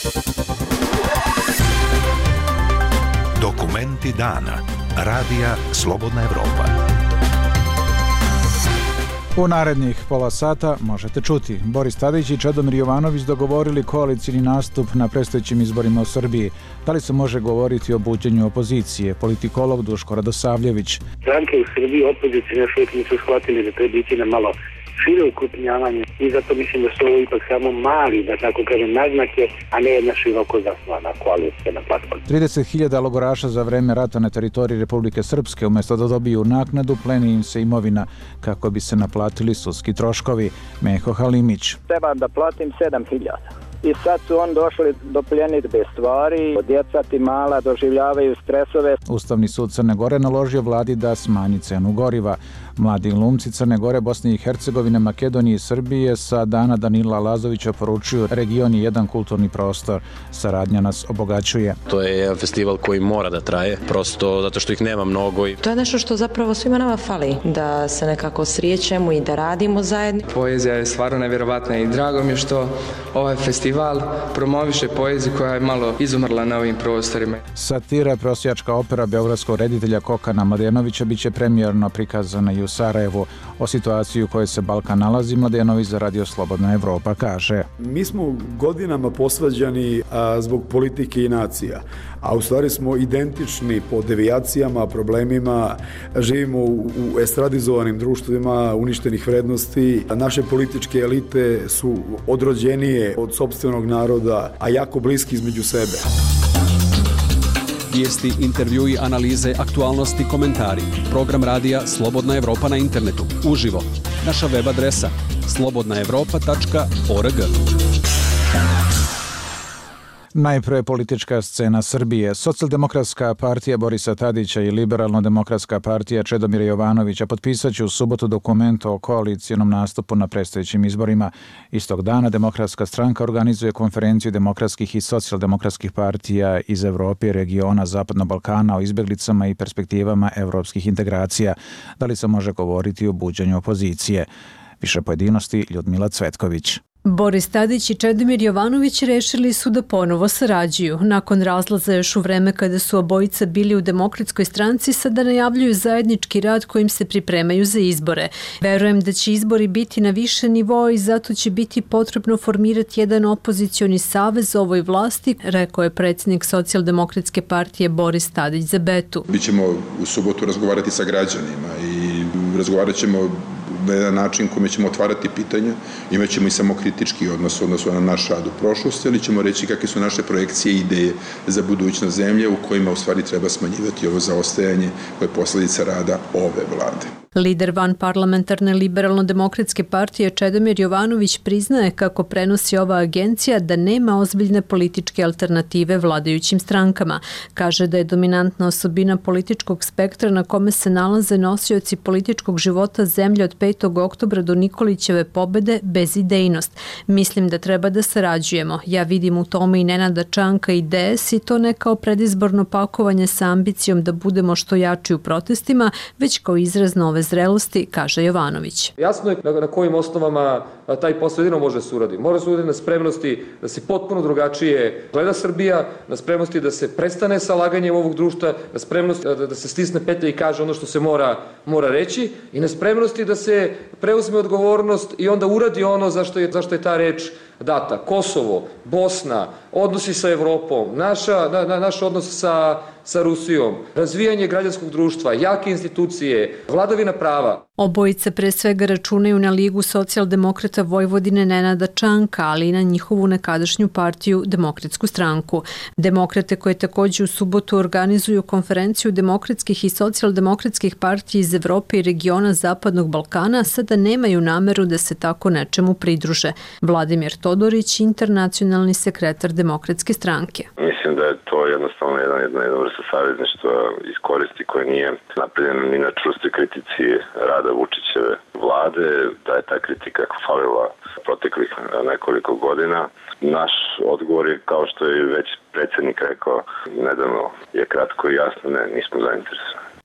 Dokumenti dana. Radija Slobodna Evropa. U narednih pola sata možete čuti. Boris Tadić i Čedomir Jovanović dogovorili koalicijni nastup na predstojećim izborima u Srbiji. Da li se može govoriti o buđenju opozicije? Politikolog Duško Radosavljević. Stranke u Srbiji opozicije još uvijek nisu shvatili da treba biti na malo šire ukrupnjavanje i zato mislim da su ovo ipak samo mali, da tako kažem, naznake, a ne jedna široko zasnovana koalicija na platformi. 30.000 logoraša za vreme rata na teritoriji Republike Srpske, umjesto da dobiju naknadu, pleni im se imovina kako bi se naplatili sudski troškovi. Meho Halimić. Treba da platim 7.000. I sad su on došli do pljenidbe stvari, djeca ti mala doživljavaju stresove. Ustavni sud Crne Gore naložio vladi da smanji cenu goriva. Mladi glumci Crne Gore, Bosne i Hercegovine, Makedonije i Srbije sa dana Danila Lazovića poručuju: region je jedan kulturni prostor, saradnja nas obogaćuje. To je jedan festival koji mora da traje, prosto zato što ih nema mnogo. To je nešto što zapravo svima nama fali, da se nekako srijećemo i da radimo zajedno. Poezija je stvarno nevjerovatna i drago mi je što ovaj festival promoviše poeziju koja je malo izumrla na ovim prostorima. Satira prosjačka opera beogradskog reditelja Kokana Mladenovića biće premijerno prikazana i u Sarajevu. O situaciji u kojoj se Balkan nalazi Mladenović za Radio Slobodna Evropa kaže: Mi smo godinama posvađani zbog politike i nacija, a u stvari smo identični po devijacijama, problemima, živimo u estradizovanim društvima uništenih vrednosti. Naše političke elite su odrođenije od sopstvenog naroda, a jako bliski između sebe. Vijesti, intervjui, analize, aktualnosti, komentari. Program radija Slobodna Evropa na internetu. Uživo. Naša web adresa slobodnaevropa.org. Najprije politička scena Srbije. Socijaldemokratska partija Borisa Tadića i Liberalno-demokratska partija Čedomira Jovanovića potpisat će u subotu dokument o koalicijonom nastupu na predstojećim izborima. Istog dana Demokratska stranka organizuje konferenciju demokratskih i socijaldemokratskih partija iz Evrope i regiona Zapadnog Balkana o izbjeglicama i perspektivama evropskih integracija. Da li se može govoriti o buđenju opozicije? Više pojedinosti Ljudmila Cvetković. Boris Tadić i Čedomir Jovanović rešili su da ponovo sarađuju. Nakon razlaza još u vreme kada su obojica bili u Demokratskoj stranci, sada najavljuju zajednički rad kojim se pripremaju za izbore. Verujem da će izbori biti na više nivoa i zato će biti potrebno formirati jedan opozicioni savez ovoj vlasti, rekao je predsjednik Socijaldemokratske partije Boris Tadić za Betu. Bićemo u subotu razgovarati sa građanima i razgovarat ćemo na jedan način kome ćemo otvarati pitanja, imat ćemo i samokritički odnos na naš rad u prošlosti, ali ćemo reći kakve su naše projekcije i ideje za budućnost zemlje u kojima u stvari treba smanjivati ovo zaostajanje koje je posljedica rada ove vlade. Lider vanparlamentarne Liberalno-demokratske partije Čedomir Jovanović priznaje, kako prenosi ova agencija, da nema ozbiljne političke alternative vladajućim strankama. Kaže da je dominantna osobina političkog spektra na kome se nalaze nosioci političkog života zemlje od 5. oktobra do Nikolićeve pobede bezidejnost. Mislim da treba da sarađujemo. Ja vidim u tome i Nenada Čanka i DS i to ne kao predizborno pakovanje sa ambicijom da budemo što jači u protestima, već kao izraz nove zrelosti, kaže Jovanović. Jasno je na kojim osnovama taj posao jedino može se uraditi. Mora se uraditi na spremnosti da se potpuno drugačije gleda Srbija, na spremnosti da se prestane sa laganjem ovog društva, na spremnosti da se stisne petlja i kaže ono što se mora reći i na spremnosti da se preuzme odgovornost i onda uradi ono zašto je ta reč data. Kosovo, Bosna, odnosi sa Evropom, naš odnos sa Rusijom, razvijanje građanskog društva, jake institucije, vladavina prava. Obojice pre svega računaju na Ligu socijaldemokrata Vojvodine Nenada Čanka, ali i na njihovu nekadašnju partiju Demokratsku stranku. Demokrate koje također u subotu organizuju konferenciju demokratskih i socijaldemokratskih partija iz Evrope i regiona Zapadnog Balkana sada nemaju nameru da se tako nečemu pridruže. Vladimir Todorić, internacionalni sekretar Demokratske stranke. Mislim da je to jednostavno jedna vrsta savezništva iz koristi koja nije napravljena ni na čvrstoj kritici rada Vučićeve vlade, da je ta kritika falila proteklih nekoliko godina. Naš odgovor je, kao što je već predsjednik rekao nedavno, je kratko i jasno, nismo zainteresovani.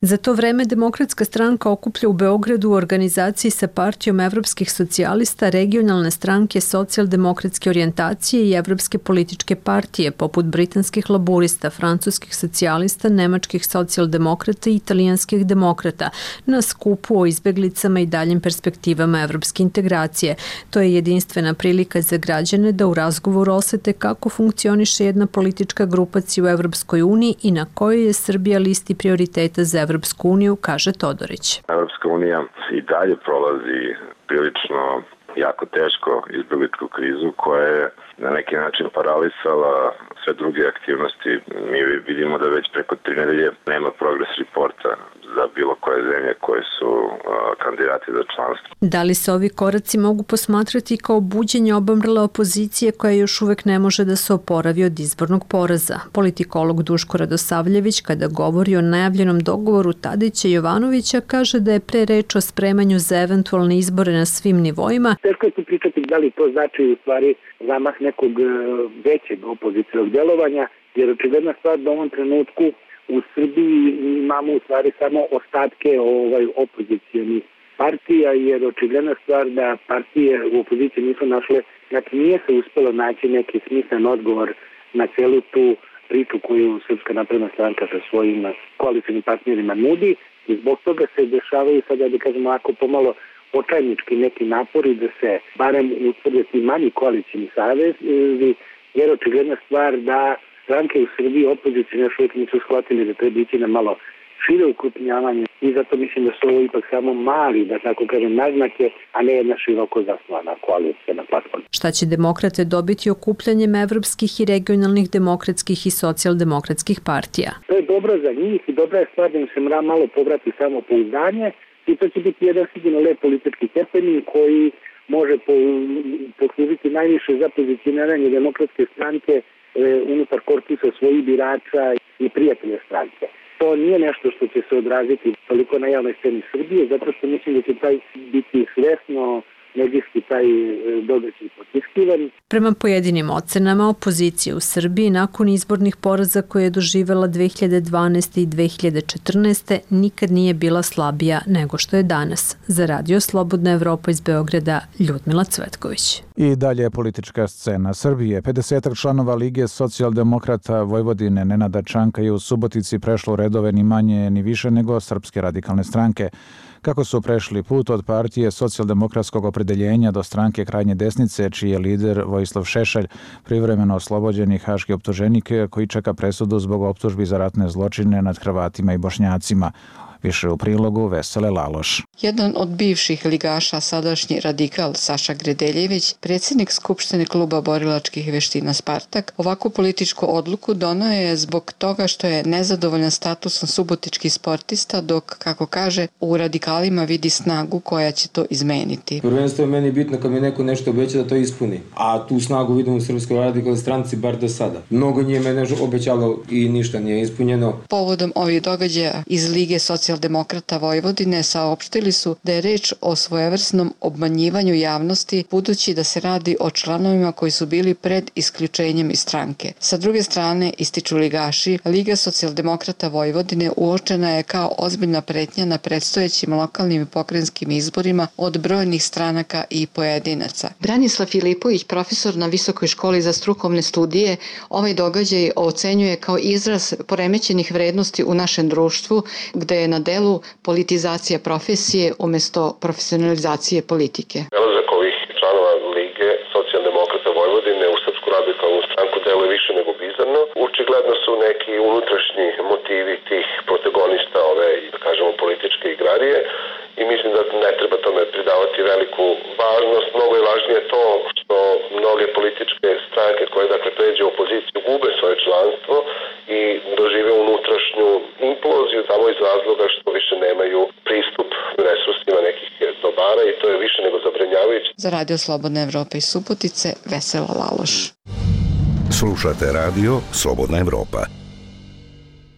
Za to vreme Demokratska stranka okuplja u Beogradu u organizaciji sa Partijom evropskih socijalista regionalne stranke socijaldemokratske orijentacije i evropske političke partije poput britanskih laburista, francuskih socijalista, nemačkih socijaldemokrata i italijanskih demokrata na skupu o izbeglicama i daljim perspektivama evropske integracije. To je jedinstvena prilika za građane da u razgovoru osete kako funkcioniše jedna politička grupacija u Evropskoj uniji i na kojoj je Srbija listi prioriteta za Evropsku uniju, kaže Todorić. Evropska unija i dalje prolazi prilično jako teško izbegličku krizu koja je na neki način paralisala sve druge aktivnosti. Mi vidimo da već preko 3 nedelje nema progress reporta za bilo koje zemlje koje su kandidati za članstvo. Da li se ovi koraci mogu posmatrati kao buđenje obamrle opozicije koja još uvek ne može da se oporavi od izbornog poraza? Politikolog Duško Radosavljević, kada govori o najavljenom dogovoru Tadića i Jovanovića, kaže da je pre reč o spremanju za eventualne izbore na svim nivoima. Teško je pričati da li to znači u stvari zamah nekog većeg opozicijnog djelovanja, jer očigledna stvar da u ovom trenutku u Srbiji imamo u stvari samo ostatke opozicijonih partija, jer očigledna stvar da partije u opoziciji nisu našle, znači nije se uspelo naći neki smislen odgovor na celu tu priču koju Srpska napredna stranka sa svojim koalicijnim partnerima nudi i zbog toga se dešavaju sada, da kažemo, ako pomalo očajnički neki napori da se barem utvrde ti manji koalicijni savezi, jer očigledna stvar da stranke u Srbiji opozicije još uvijek nisu shvatili da treba ići na malo šire ukrupnjavanje i zato mislim da su ovo ipak samo mali, da tako kažem, naznake, a ne jedna široko zasnovana koalicijna platforma. Šta će demokrate dobiti okupljanjem evropskih i regionalnih demokratskih i socijaldemokratskih partija? To je dobro za njih i dobra je stvar da im se malo povrati samopouzdanje i to će biti jedan sigurno lep politički stepenik koji može poslužiti najviše za pozicioniranje demokratske stranke unutar korpusa svojih birača i prijatelja stranke. To nije nešto što će se odraziti toliko na javnoj sceni Srbije, zato što mislim da će taj biti svesno medijski taj događaj potiskivan. Prema pojedinim ocenama, opozicija u Srbiji nakon izbornih poraza koje je doživela 2012. i 2014. nikad nije bila slabija nego što je danas. Za Radio Slobodna Evropa iz Beograda, Ljudmila Cvetković. I dalje politička scena Srbije. 50 članova Lige socijaldemokrata Vojvodine Nenada Čanka je u Subotici prešlo redove ni manje ni više nego Srpske radikalne stranke. Kako su prešli put od partije socijaldemokratskog opredeljenja do stranke krajnje desnice, čiji je lider Vojislav Šešelj, privremeno oslobođeni haški optuženik koji čeka presudu zbog optužbi za ratne zločine nad Hrvatima i Bošnjacima. Više u prilogu Vesele Laloš. Jedan od bivših ligaša, sadašnji radikal Saša Gredeljević, predsjednik Skupštine kluba borilačkih veština Spartak, ovakvu političku odluku donao je zbog toga što je nezadovoljan statusom subotičkih sportista, dok, kako kaže, u radikalima vidi snagu koja će to izmeniti. Prvenstvo je meni bitno kad mi neko nešto obeća da to ispuni, a tu snagu vidim u Srpskoj radikalnoj stranci bar do sada. Mnogo nije mene obećalo i ništa nije ispunjeno. Povodom ovih događaja iz Lige socijaldemokrata Vojvodine saopštili su da je reč o svojevrsnom obmanjivanju javnosti, budući da se radi o članovima koji su bili pred isključenjem iz stranke. Sa druge strane, ističu ligaši, Liga socijaldemokrata Vojvodine uočena je kao ozbiljna pretnja na predstojećim lokalnim i pokrajinskim izborima od brojnih stranaka i pojedinaca. Branislav Filipović, profesor na Visokoj školi za strukovne studije, ovaj događaj ocenjuje kao izraz poremećenih vrednosti u našem društvu, gde je na delu politizacija profesije umjesto profesionalizacije politike. Dolazak ovih članova Lige socijaldemokrata Vojvodine u Srpsku radikalnu stranku deluje više nego bizarno. Očigledno su neki unutrašnji motivi tih protagonista ove, da kažemo, političke igrarije i mislim da ne treba tome pridavati veliku važnost. Mnogo je važnije to što mnoge političke stranke koje pređe u opoziciju gube svoje članstvo i dožive unutrašnju imploziju samo iz razloga što više nemaju pristup resursima nekih dobara i to je više nego zabrinjavajuće. Za Radio Slobodna Evropa iz Subotice, Vesela Laloš. Slušate Radio Slobodna Evropa.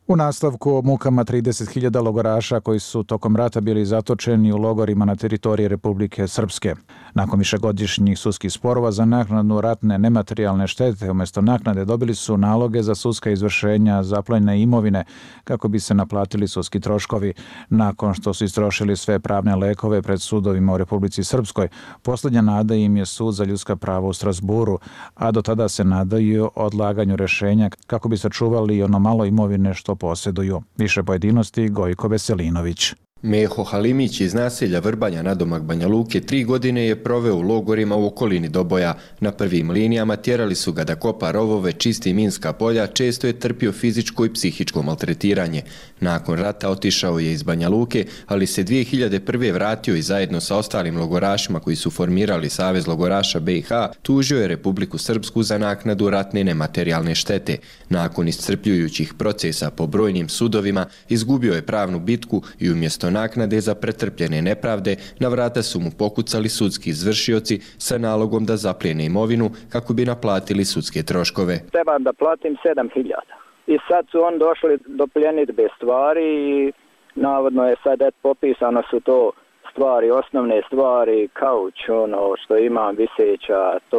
U nastavku o mukama 30.000 logoraša koji su tokom rata bili zatočeni u logorima na teritoriji Republike Srpske. Nakon višegodišnjih sudskih sporova za naknadu ratne nematerijalne štete umjesto naknade dobili su naloge za sudska izvršenja zaplenjene imovine kako bi se naplatili sudski troškovi. Nakon što su istrošili sve pravne lekove pred sudovima u Republici Srpskoj, posljednja nada im je sud za ljudska prava u Strasburu, a do tada se nadaju odlaganju rešenja kako bi sačuvali ono malo imovine što posjeduju. Više pojedinosti Gojko Veselinović. Meho Halimić iz naselja Vrbanja nadomak Banja Luke 3 godine je proveo u logorima u okolini Doboja. Na prvim linijama tjerali su ga da kopa rovove, čisti minska polja, često je trpio fizičko i psihičko maltretiranje. Nakon rata otišao je iz Banja Luke, ali se 2001. vratio i zajedno sa ostalim logorašima koji su formirali Savez logoraša BiH tužio je Republiku Srpsku za naknadu ratne nematerijalne štete. Nakon iscrpljujućih procesa po brojnim sudovima izgubio je pravnu bitku i umjesto naknade za pretrpljene nepravde, na vrata su mu pokucali sudski izvršioci sa nalogom da zaplijene imovinu kako bi naplatili sudske troškove. Trebam da platim 7.000. I sad su on došli do pljenidbe stvari i navodno je sad popisano su to stvari, osnovne stvari, kauč, ono što imam viseća, to,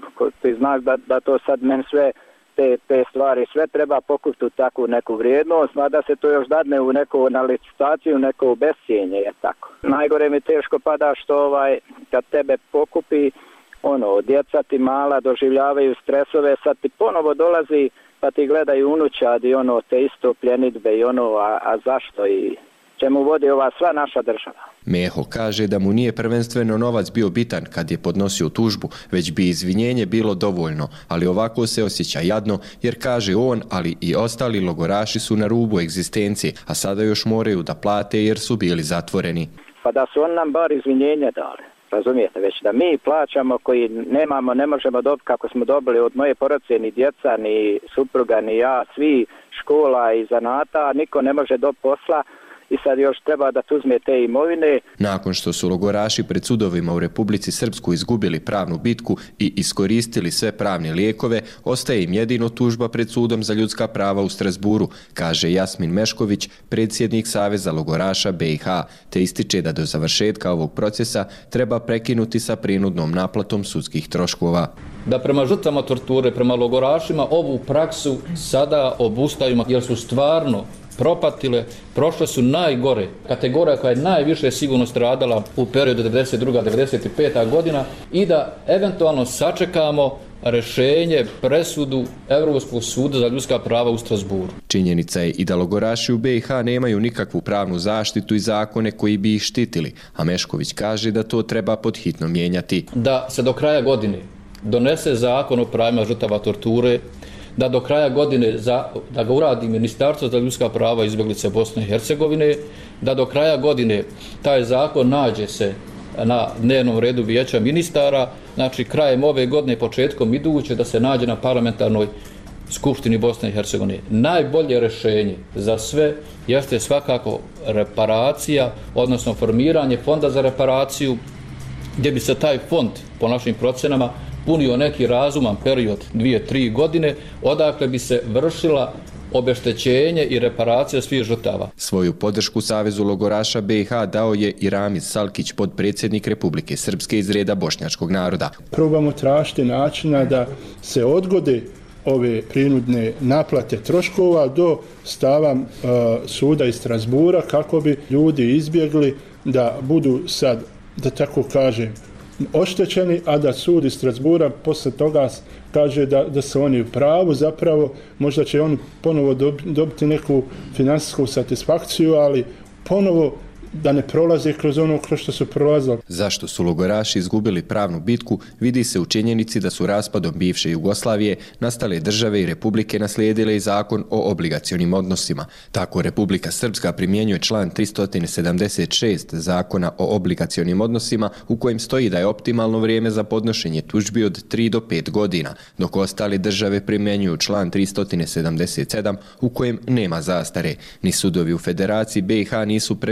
ti znaš da to sad meni sve te stvari sve treba pokupiti u takvu neku vrijednost, a da se to još dadne u neku na licitaciju, neko bescijenje je tako. Najgore mi teško pada što kad tebe pokupi, djeca ti mala doživljavaju stresove, sad ti ponovo dolazi pa ti gledaju unučadi, te isto pljenidbe i a zašto i čemu vodi ova sva naša država. Meho kaže da mu nije prvenstveno novac bio bitan kad je podnosio tužbu, već bi izvinjenje bilo dovoljno, ali ovako se osjeća jadno jer kaže on, ali i ostali logoraši su na rubu egzistencije, a sada još moraju da plate jer su bili zatvoreni. Pa da su on nam bar izvinjenje dali, razumijete, već da mi plaćamo koji nemamo, ne možemo dobiti kako smo dobili od moje porodice, ni djeca, ni supruga, ni ja, svi škola i zanata, niko ne može dobiti posla. I sad još treba da tu uzme te imovine. Nakon što su logoraši pred sudovima u Republici Srpskoj izgubili pravnu bitku i iskoristili sve pravne lijekove, ostaje im jedino tužba pred sudom za ljudska prava u Strasburu, kaže Jasmin Mešković, predsjednik Saveza logoraša BiH, te ističe da do završetka ovog procesa treba prekinuti sa prinudnom naplatom sudskih troškova. Da prema žrtvama torture, prema logorašima ovu praksu sada obustavimo jer su stvarno propatile, prošle su najgore. Kategorija koja je najviše sigurno stradala u periodu 92-95. godina i da eventualno sačekamo rešenje, presudu Europskog suda za ljudska prava u Strasburu. Činjenica je i da logoraši u BiH nemaju nikakvu pravnu zaštitu i zakone koji bi ih štitili, a Mešković kaže da to treba podhitno mijenjati. Da se do kraja godine donese zakon o pravima žrtava torture, da do kraja godine da ga uradi Ministarstvo za ljudska prava i izbjeglice Bosne i Hercegovine, da do kraja godine taj zakon nađe se na dnevnom redu vijeća ministara, znači krajem ove godine, početkom iduće, da se nađe na parlamentarnoj Skupštini Bosne i Hercegovine. Najbolje rješenje za sve jeste svakako reparacija, odnosno formiranje fonda za reparaciju, gdje bi se taj fond, po našim procenama, punio neki razuman period 2-3 godine, odakle bi se vršila obeštećenje i reparacija svih žrtava. Svoju podršku Savezu logoraša BiH dao je i Ramiz Salkić, podpredsjednik Republike Srpske iz reda bošnjačkog naroda. Probamo tražiti načina da se odgode ove prinudne naplate troškova do stava suda iz Strasbura kako bi ljudi izbjegli da budu sad, da tako kažem, oštećeni, a da sud iz Strasbura posle toga kaže da su oni u pravu, zapravo možda će oni ponovo dobiti neku finansijsku satisfakciju, ali ponovo da ne prolaze kroz ono kroz što su prolazili. Zašto su logoraši izgubili pravnu bitku vidi se u činjenici da su raspadom bivše Jugoslavije nastale države i republike naslijedile i zakon o obligacionim odnosima. Tako Republika Srpska primjenjuje član 376 zakona o obligacionim odnosima u kojem stoji da je optimalno vrijeme za podnošenje tužbi od 3 do 5 godina, dok ostale države primjenjuju član 377 u kojem nema zastare. Ni sudovi u Federaciji BiH nisu previše naklonjeni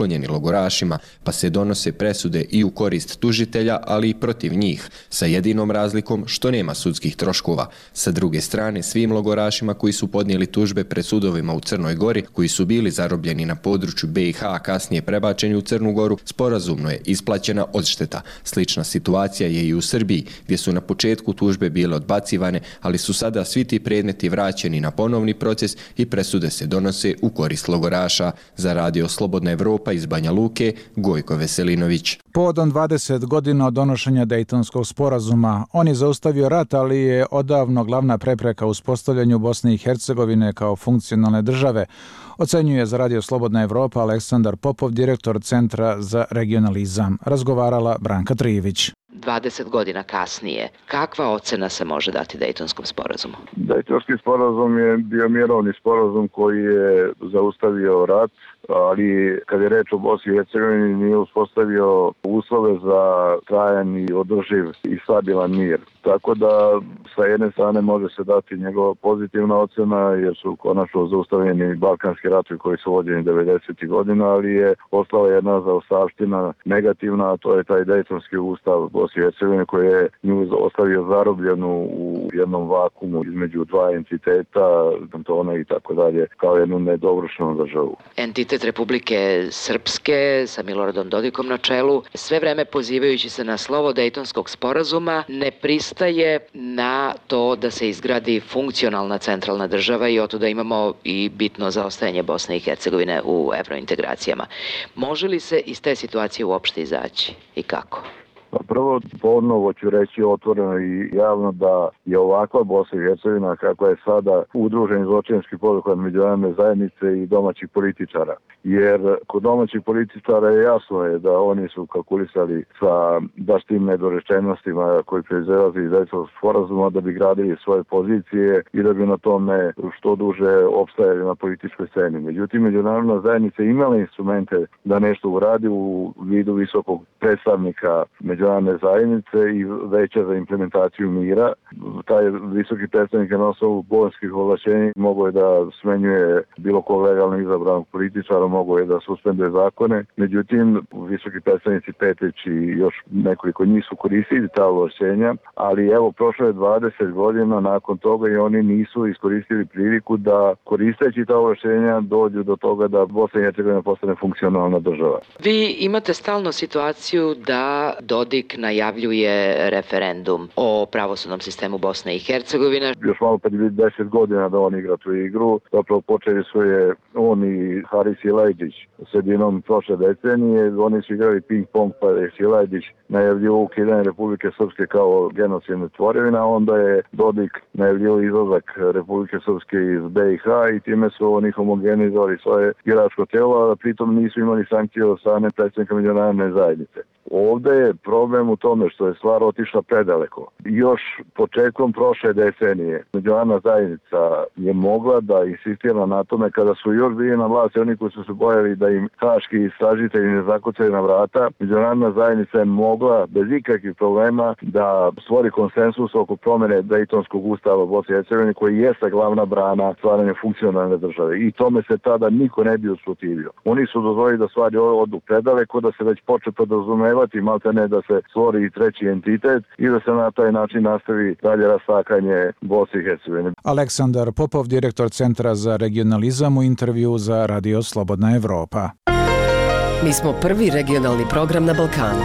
naklonjeni logorašima, pa se donose presude i u korist tužitelja, ali i protiv njih, sa jedinom razlikom što nema sudskih troškova. Sa druge strane, svim logorašima koji su podnijeli tužbe pred sudovima u Crnoj Gori, koji su bili zarobljeni na području BiH, a kasnije prebačeni u Crnu Goru, sporazumno je isplaćena odšteta. Slična situacija je i u Srbiji, gdje su na početku tužbe bile odbacivane, ali su sada svi ti predmeti vraćeni na ponovni proces i presude se donose u korist logoraša. Za Radio Slobodna Evropa iz Banja Luke, Gojko Veselinović. Povodom 20 godina od donošenja Dejtonskog sporazuma, on je zaustavio rat, ali je odavno glavna prepreka uspostavljanju Bosne i Hercegovine kao funkcionalne države, ocenjuje za Radio Slobodna Evropa Aleksandar Popov, direktor Centra za regionalizam. Razgovarala Branka Trijević. 20 godina kasnije, kakva ocena se može dati Dejtonskom sporazumu? Dejtonski sporazum je bio mirovni sporazum koji je zaustavio rat, ali kad je reč o Bosni i Hercegovini nije uspostavio uslove za trajan i održiv i stabilan mir. Tako da sa jedne strane može se dati njegova pozitivna ocena jer su konačno zaustavljeni balkanski ratovi koji su vođeni 90. godina, ali je ostala jedna zaostavština negativna, a to je taj Dejtonski ustav Bosne i Hercegovine koji je nju ostavio zarobljenu u jednom vakumu između dva entiteta, kantona i tako dalje, kao jednu nedovršenu državu. Entitet Republike Srpske sa Miloradom Dodikom na čelu, sve vreme pozivajući se na slovo Dejtonskog sporazuma, ne pristaje na to da se izgradi funkcionalna centralna država i oto da imamo i bitno zaostajanje Bosne i Hercegovine u evrointegracijama. Može li se iz te situacije uopšte izaći i kako? Prvo, ponovo ću reći otvoreno i javno da je ovakva Bosna i Hercegovina kako je sada udruženi zločinački poduhvat međunarodne zajednice i domaćih političara. Jer kod domaćih političara je jasno da oni su kalkulisali sa baš tim nedorečenostima koji proizilaze iz Dejtonskog sporazuma da bi gradili svoje pozicije i da bi na tome što duže opstajali na političkoj sceni. Međutim, međunarodna zajednica imala instrumente da nešto uradi u vidu visokog predstavnika međunarodne zajednice i veća za implementaciju mira. Taj visoki predstavnik na osnovu bolonskih ovlašćenja mogao je da smenjuje bilo kog legalno izabranog političara, mogao je da suspenduje zakone. Međutim, visoki predstavnici Petić i još nekoliko njih su koristili ta ovlašćenja, ali evo, prošlo je 20 godina nakon toga i oni nisu iskoristili priliku da koristeći ta ovlašćenja dođu do toga da Bosna i Hercegovina postane funkcionalna država. Vi imate stalno situaciju da Dodik najavljuje referendum o pravosudnom sistemu Bosne i Hercegovine. Još malo kad je 10 godina da on igra tu igru, zapravo počeli su je on i Haris Silajđić sredinom prošle decenije. Oni su igrali ping-pong pa je Silajđić najavljio ukidanje Republike Srpske kao genocidne tvorevine, a onda je Dodik najavljio izlazak Republike Srpske iz BiH i time su oni homogenizovali svoje biračko telo, a pritom nisu imali sankcije od strane predsjednika međunarodne zajednice. Ovdje je problem u tome što je stvar otišla predaleko. Još početkom prošle decenije međunarodna zajednica je mogla da insistira na tome kada su još bili na vlasti oni koji su se bojali da im haški istražitelji ne zakucaju na vrata. Međunarodna zajednica je mogla bez ikakvih problema da stvori konsensus oko promjene Dejtonskog ustava Bosne i Hercegovine koji jeste glavna brana stvaranja funkcionalne države. I tome se tada niko ne bi usprotivio. Oni su dozvolili da stvari odu predaleko, da se već počne podrazumevati maltene da se stvori i treći entitet i da se na taj način nastavi dalje rastakanje Bosne i Hercegovine. Aleksandar Popov, direktor Centra za regionalizam u intervju za Radio Slobodna Evropa. Mi smo prvi regionalni program na Balkanu.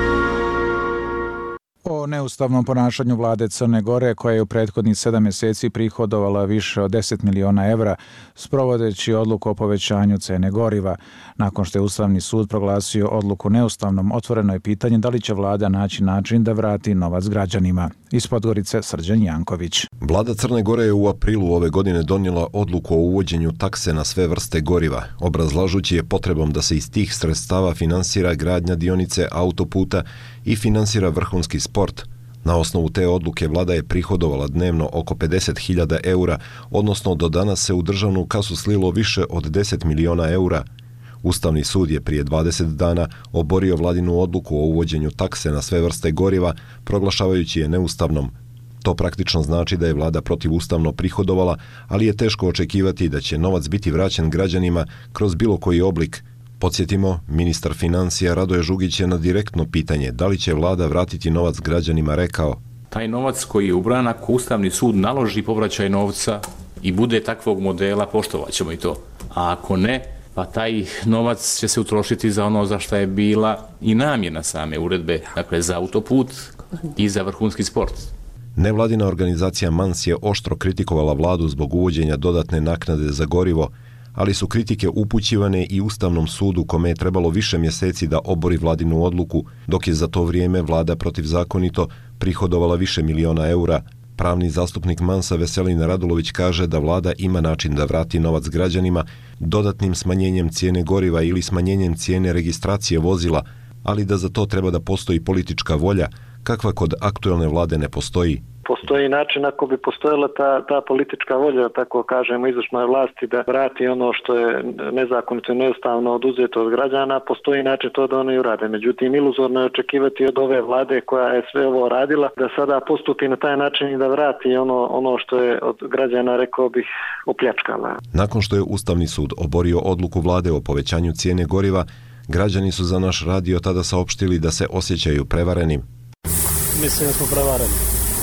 O neustavnom ponašanju vlade Crne Gore, koja je u prethodnih 7 mjeseci prihodovala više od 10 miliona evra, sprovodeći odluku o povećanju cene goriva. Nakon što je Ustavni sud proglasio odluku neustavnom, otvoreno je pitanje da li će vlada naći način da vrati novac građanima. Iz Podgorice, Srđan Janković. Vlada Crne Gore je u aprilu ove godine donijela odluku o uvođenju takse na sve vrste goriva, obrazlažući je potrebom da se iz tih sredstava finansira gradnja dionice autoputa i finansira vrhunski sport. Na osnovu te odluke vlada je prihodovala dnevno oko 50.000 eura, odnosno do danas se u državnu kasu slilo više od 10 miliona eura. Ustavni sud je prije 20 dana oborio vladinu odluku o uvođenju takse na sve vrste goriva, proglašavajući je neustavnom. To praktično znači da je vlada protivustavno prihodovala, ali je teško očekivati da će novac biti vraćen građanima kroz bilo koji oblik. Podsjetimo, ministar financija Radoje Žugić je na direktno pitanje da li će vlada vratiti novac građanima rekao: taj novac koji je ubran, ako Ustavni sud naloži povraćaj novca i bude takvog modela, poštovat ćemo i to. A ako ne, pa taj novac će se utrošiti za ono za što je bila i namjena same uredbe, dakle za autoput i za vrhunski sport. Nevladina organizacija MANS je oštro kritikovala vladu zbog uvođenja dodatne naknade za gorivo, ali su kritike upućivane i Ustavnom sudu kome je trebalo više mjeseci da obori vladinu odluku, dok je za to vrijeme vlada protivzakonito prihodovala više miliona eura. Pravni zastupnik MANS-a Veselin Radulović kaže da vlada ima način da vrati novac građanima dodatnim smanjenjem cijene goriva ili smanjenjem cijene registracije vozila, ali da za to treba da postoji politička volja, kakva kod aktuelne vlade ne postoji. Postoji način ako bi postojala ta politička volja, tako kažemo, izvršnoj vlasti da vrati ono što je nezakonito i neustavno oduzeto od građana, postoji način to da oni urade. Međutim, iluzorno je očekivati od ove vlade koja je sve ovo radila da sada postupi na taj način i da vrati ono što je od građana, rekao bih, opljačkala. Nakon što je Ustavni sud oborio odluku vlade o povećanju cijene goriva, građani su za naš radio tada saopštili da se osjećaju prevarenim. Mislim da smo prevareni.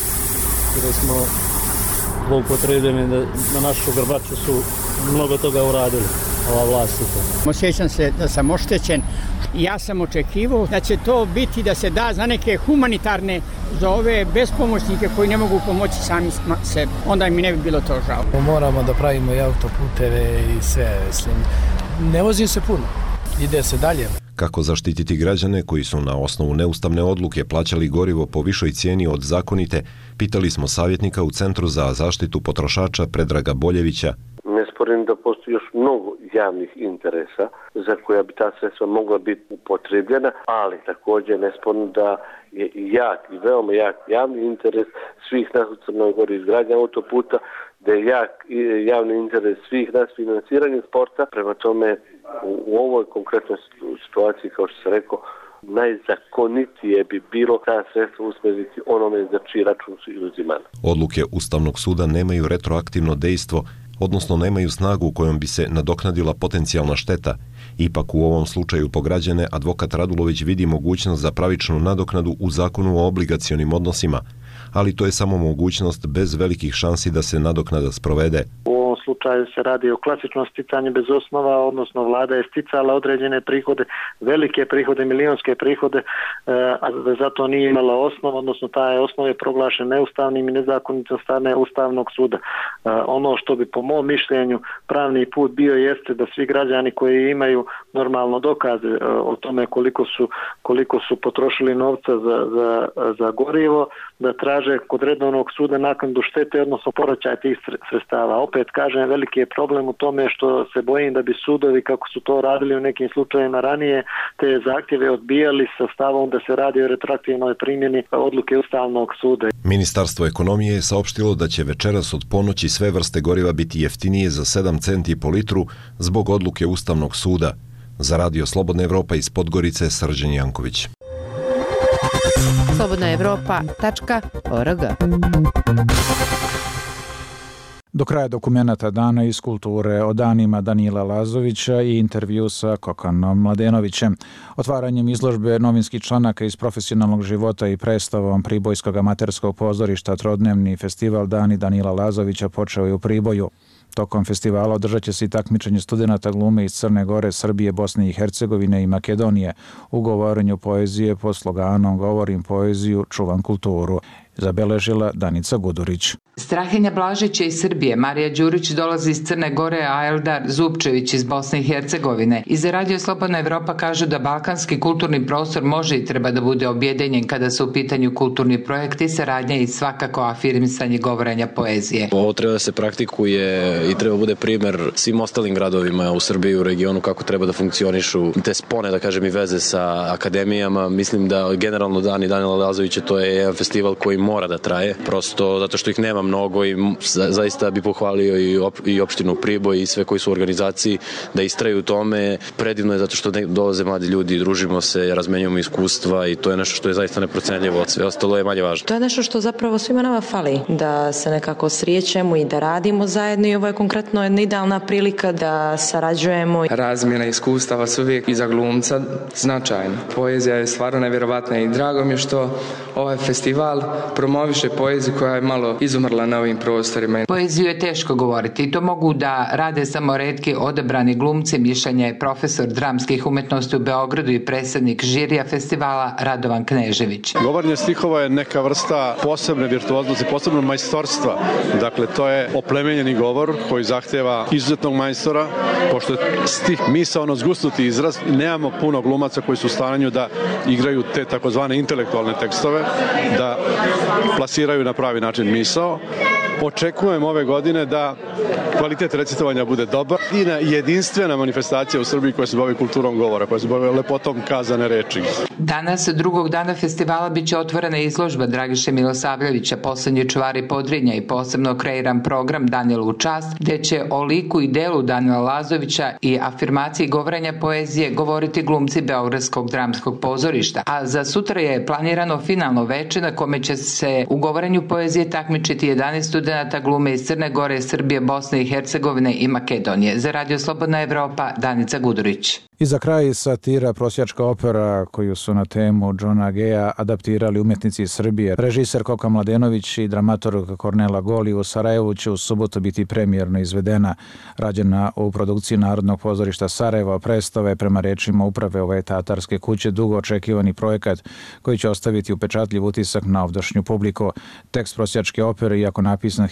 Da smo zloupotrebljeni, da na našu grbaču su mnogo toga uradili, ova vlast. Osjećam se da sam oštećen. Ja sam očekivao da će to biti da se da za neke humanitarne, za ove bespomoćnike koji ne mogu pomoći sami sebi. Onda mi ne bi bilo to žao. Moramo da pravimo i autoputeve i sve. Mislim. Ne vozim se puno, ide se dalje. Kako zaštititi građane koji su na osnovu neustavne odluke plaćali gorivo po višoj cijeni od zakonite, pitali smo savjetnika u Centru za zaštitu potrošača Predraga Boljevića. Ne sporim da postoji još mnogo javnih interesa za koja bi ta sredstva mogla biti upotrebljena, ali također ne sporim da je jak i veoma jak javni interes svih nas u Crnoj Gori izgradnja autoputa, da je jak javni interes svih nas financiranje sporta. Prema tome, u ovoj konkretnoj situaciji, kao što sam rekao, najzakonitije bi bilo ta sredstva usmjeriti onome za čiji račun su uzimane. Odluke Ustavnog suda nemaju retroaktivno dejstvo, odnosno nemaju snagu kojom bi se nadoknadila potencijalna šteta. Ipak u ovom slučaju po građane advokat Radulović vidi mogućnost za pravičnu nadoknadu u zakonu o obligacionim odnosima, ali to je samo mogućnost bez velikih šansi da se nadoknada sprovede. U ovom slučaju se radi o klasičnom sticanju bez osnova, odnosno vlada je sticala određene prihode, velike prihode, milionske prihode, a da zato nije imala osnov, odnosno taj osnov je proglašen neustavnim i nezakonitim od strane Ustavnog suda. Ono što bi po mom mišljenju pravni put bio jeste da svi građani koji imaju normalno dokaze o tome koliko su potrošili novca za gorivo, da traže kod redovnog suda naknadu štete, odnosno povraćaj tih sredstava. Opet kažem, veliki je problem u tome što se bojim da bi sudovi, kako su to radili u nekim slučajevima ranije, te zahtjeve odbijali sa stavom da se radi o retroaktivnoj primjeni odluke Ustavnog suda. Ministarstvo ekonomije je saopštilo da će večeras od ponoći sve vrste goriva biti jeftinije za 7 centi po litru zbog odluke Ustavnog suda. Za Radio Slobodna Evropa iz Podgorice, Srđan Janković. slobodnaevropa.org. Do kraja dokumenata dana iz kulture o danima Danila Lazovića i intervju sa Kokanom Mladenovićem. Otvaranjem izložbe novinskih članaka iz profesionalnog života i predstavom Pribojskog amaterskog pozorišta trodnevni festival Dani Danila Lazovića počeo je u Priboju. Tokom festivala održat će se i takmičenje studenata glume iz Crne Gore, Srbije, Bosne i Hercegovine i Makedonije u govorenju poezije pod sloganom Govorim poeziju, čuvam kulturu, zabeležila Danica Gudurić. Strahinja Blažića iz Srbije, Marija Đurić dolazi iz Crne Gore, a Eldar Zupčević iz Bosne i Hercegovine. I za Radio Slobodna Evropa kažu da balkanski kulturni prostor može i treba da bude objedinjen kada su u pitanju kulturni projekti, saradnja i svakako afirmisanje govorenja poezije. Ovo treba da se praktikuje i treba bude primer svim ostalim gradovima u Srbiji i u regionu kako treba da funkcionišu te spone, da kažem, i veze sa akademijama. Mislim da generalno Dani Danila Lazovića to je jedan festival koji mora da traje, prosto zato što ih nema mnogo i zaista bi pohvalio i opštinu Priboj i sve koji su u organizaciji da istraju u tome. Predivno je zato što dolaze mladi ljudi, družimo se, razmenjujemo iskustva i to je nešto što je zaista neprocenljivo. Sve ostalo je manje važno. To je nešto što zapravo svima nama fali, da se nekako srijećemo i da radimo zajedno i ovo je konkretno jedna idealna prilika da sarađujemo. Razmjena iskustava su uvijek i za glumca značajna. Poezija je stvarno nevjerovatna i drago mi je što ovaj festival promoviše poeziju koja je malo izumrla na ovim prostorima. Poeziju je teško govoriti i to mogu da rade samo retki odabrani glumci, mišljenja je profesor dramskih umetnosti u Beogradu i predsjednik žirija festivala Radovan Knežević. Govorenje stihova je neka vrsta posebne virtuoznosti, posebnog majstorstva. Dakle, to je oplemenjeni govor koji zahtjeva izuzetnog majstora, pošto je stih misaono zgusnuti izraz, nemamo puno glumaca koji su u stanju da igraju te takozvane intelektualne tekstove, da plasiraju na pravi način misao. Očekujem ove godine da kvalitet recitovanja bude dobar i na jedinstvena manifestacija u Srbiji koja se bavi kulturom govora, koja se bavi lepotom kazane reči. Danas, drugog dana festivala, biće otvorena izložba Dragiše Milosavljevića, Poslednji čuvari Podrinja i posebno kreiran program Danijelu u čast, gde će o liku i delu Danila Lazovića i afirmaciji govorenja poezije govoriti glumci Beogradskog dramskog pozorišta. A za sutra je planirano finalno veče na kome će se u govorenju poezije takmičiti 11 studenata glume iz Crne Gore, Srbije, Bosne i Hercegovine i Makedonije. Za Radio Slobodna Evropa, Danica Gudurić. I za kraj satira Prosjačka opera koju su na temu Johna Geja adaptirali umjetnici iz Srbije. Režiser Koka Mladenović i dramaturg Kornela Goli u Sarajevu će u subotu biti premijerno izvedena. Rađena u produkciji Narodnog pozorišta Sarajevo, predstava je prema rečima uprave ove teatarske kuće dugo očekivani projekat koji će ostaviti upečatljiv utisak na ovdašnju publiku. Tekst Prosjačke opere, iako napisan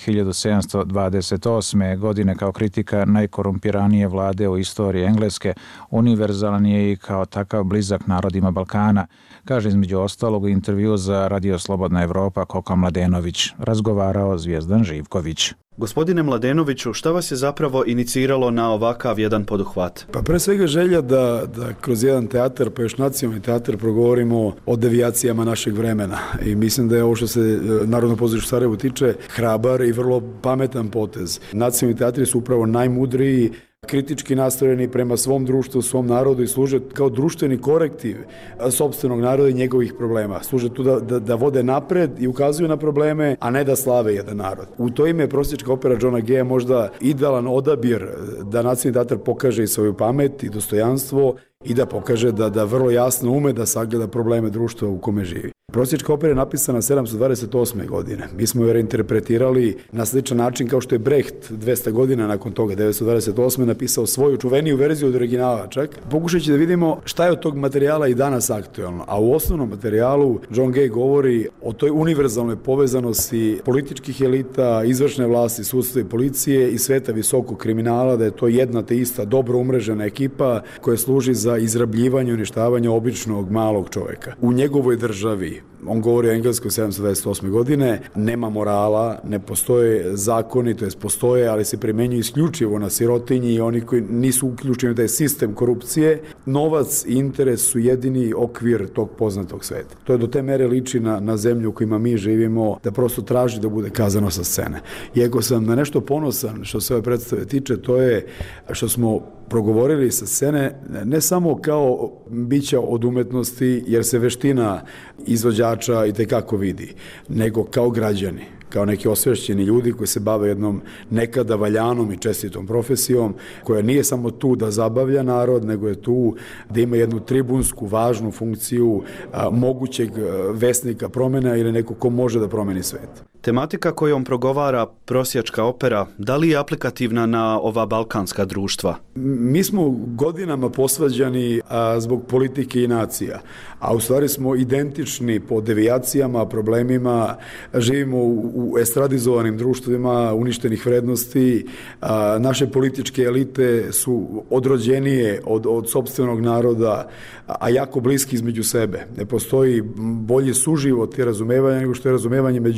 1728. godine kao kritika najkorumpiranije vlade u istoriji Engleske, univerzalan je i kao takav blizak narodima Balkana, kaže između ostalog u intervju za Radio Slobodna Evropa Koka Mladenović, razgovarao Zvijezdan Živković. Gospodine Mladenoviću, šta vas je zapravo iniciralo na ovakav jedan poduhvat? Pa pre svega želja da kroz jedan teatar, pa još nacionalni teatar, progovorimo o devijacijama našeg vremena. I mislim da je ovo što se Narodno pozorište Sarajevo tiče hrabar i vrlo pametan potez. Nacionalni teatri su upravo najmudriji, kritički nastrojeni prema svom društvu, svom narodu i služe kao društveni korektiv sopstvenog naroda i njegovih problema. Služe tu da vode napred i ukazuju na probleme, a ne da slave jedan narod. U to ime je Prosjačka opera Johna Geja možda idealan odabir da nacionalni teatar pokaže i svoju pamet i dostojanstvo i da pokaže da vrlo jasno ume da sagleda probleme društva u kome živi. Prosjačka opera je napisana 728. godine. Mi smo je reinterpretirali na sličan način kao što je Brecht 200 godina nakon toga, 928. napisao svoju čuveniju verziju od originala čak. Pokušajući da vidimo šta je od tog materijala i danas aktuelno. A u osnovnom materijalu John Gay govori o toj univerzalnoj povezanosti političkih elita, izvršne vlasti, sudstva i policije i sveta visokog kriminala, da je to jedna te ista dobro umrežena ekipa koja služi za izrabljivanje i uništavanje običnog malog čoveka. U njegovoj državi, on govori o Engleskoj 728. godine, nema morala, ne postoje zakoni, to jest postoje, ali se primenjuju isključivo na sirotinji i oni koji nisu uključeni u taj sistem korupcije. Novac i interes su jedini okvir tog poznatog sveta. To je do te mere liči na zemlju u kojima mi živimo, da prosto traži da bude kazano sa scene. Iako sam na nešto ponosan što se ove predstave tiče, to je što smo progovorili sa scene ne samo kao bića od umetnosti, jer se veština izvođača i tekako vidi, nego kao građani, kao neki osvešćeni ljudi koji se bave jednom nekada valjanom i čestitom profesijom, koja nije samo tu da zabavlja narod, nego je tu da ima jednu tribunsku, važnu funkciju mogućeg vesnika promjena ili neko ko može da promeni svet. Tematika kojom progovara Prosjačka opera, da li je aplikativna na ova balkanska društva? Mi smo godinama posvađani zbog politike i nacija, a u stvari smo identični po devijacijama, problemima, živimo u estradizovanim društvima uništenih vrednosti, naše političke elite su odrođenije od sopstvenog naroda, a jako bliski između sebe. Ne postoji bolji suživot i razumevanje nego što je razumevanje među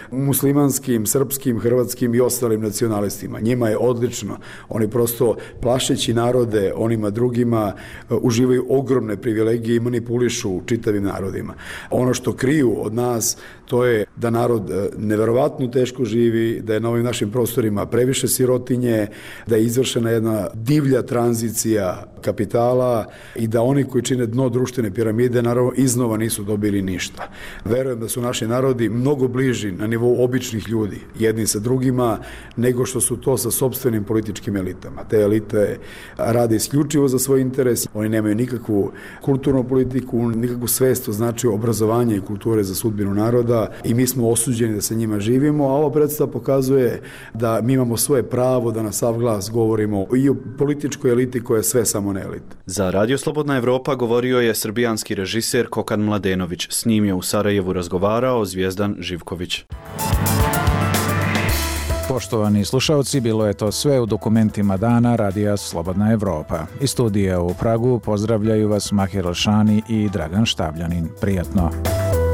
muslimanskim, srpskim, hrvatskim i ostalim nacionalistima. Njima je odlično. Oni prosto plašeći narode onima drugima uživaju ogromne privilegije i manipulišu čitavim narodima. Ono što kriju od nas, to je da narod neverovatno teško živi, da je na ovim našim prostorima previše sirotinje, da je izvršena jedna divlja tranzicija kapitala i da oni koji čine dno društvene piramide naravno iznova nisu dobili ništa. Verujem da su naši narodi mnogo bliži na nivou običnih ljudi, jedni sa drugima, nego što su to sa sopstvenim političkim elitama. Te elite rade isključivo za svoj interes, oni nemaju nikakvu kulturnu politiku, nikakvu svest o značaju obrazovanja i kulture za sudbinu naroda i mi smo osuđeni da sa njima živimo, a ova predstava pokazuje da mi imamo svoje pravo da na sav glas govorimo i o političkoj eliti koja je sve samo ne elita. Za Radio Slobodna Evropa govorio je srbijanski režiser Kokan Mladenović. S njim je u Sarajevu razgovarao Zvijezdan Živković. Poštovani slušalci, bilo je to sve u dokumentima dana Radija Slobodna Evropa. Iz studija u Pragu pozdravljaju vas Mahir Alšani i Dragan Štavljanin. Prijatno.